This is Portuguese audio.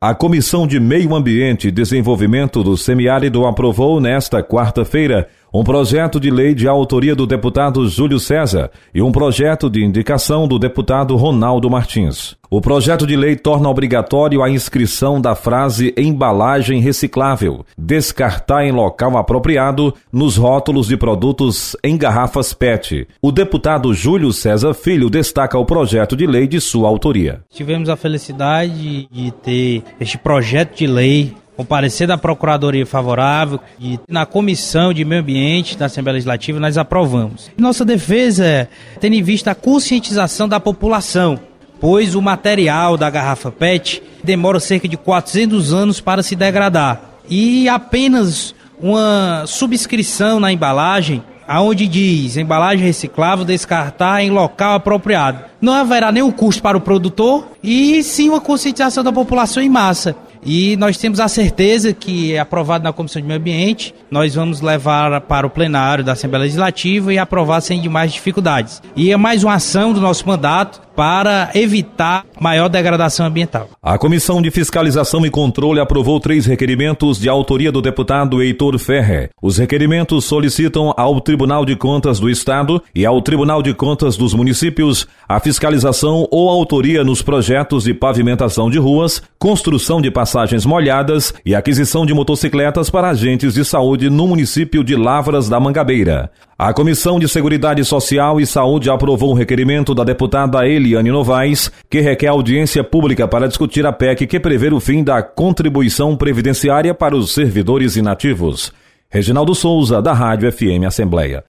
A Comissão de Meio Ambiente e Desenvolvimento do Semiárido aprovou nesta quarta-feira um projeto de lei de autoria do deputado Júlio César e um projeto de indicação do deputado Ronaldo Martins. O projeto de lei torna obrigatório a inscrição da frase embalagem reciclável, descartar em local apropriado nos rótulos de produtos em garrafas PET. O deputado Júlio César Filho destaca o projeto de lei de sua autoria. Tivemos a felicidade de ter este projeto de lei com parecer da Procuradoria favorável e na Comissão de Meio Ambiente da Assembleia Legislativa nós aprovamos. Nossa defesa é tendo em vista a conscientização da população, pois o material da garrafa PET demora cerca de 400 anos para se degradar e apenas uma subscrição na embalagem aonde diz embalagem reciclável, descartar em local apropriado. Não haverá nenhum custo para o produtor e sim uma conscientização da população em massa. E nós temos a certeza que, aprovado na Comissão de Meio Ambiente, nós vamos levar para o plenário da Assembleia Legislativa e aprovar sem demais dificuldades. E é mais uma ação do nosso mandato para evitar maior degradação ambiental. A Comissão de Fiscalização e Controle aprovou 3 requerimentos de autoria do deputado Heitor Ferrer. Os requerimentos solicitam ao Tribunal de Contas do Estado e ao Tribunal de Contas dos Municípios a fiscalização ou autoria nos projetos de pavimentação de ruas, construção de passagens molhadas e aquisição de motocicletas para agentes de saúde no município de Lavras da Mangabeira. A Comissão de Seguridade Social e Saúde aprovou um requerimento da deputada Eliane Novaes, que requer audiência pública para discutir a PEC que prevê o fim da contribuição previdenciária para os servidores inativos. Reginaldo Souza, da Rádio FM Assembleia.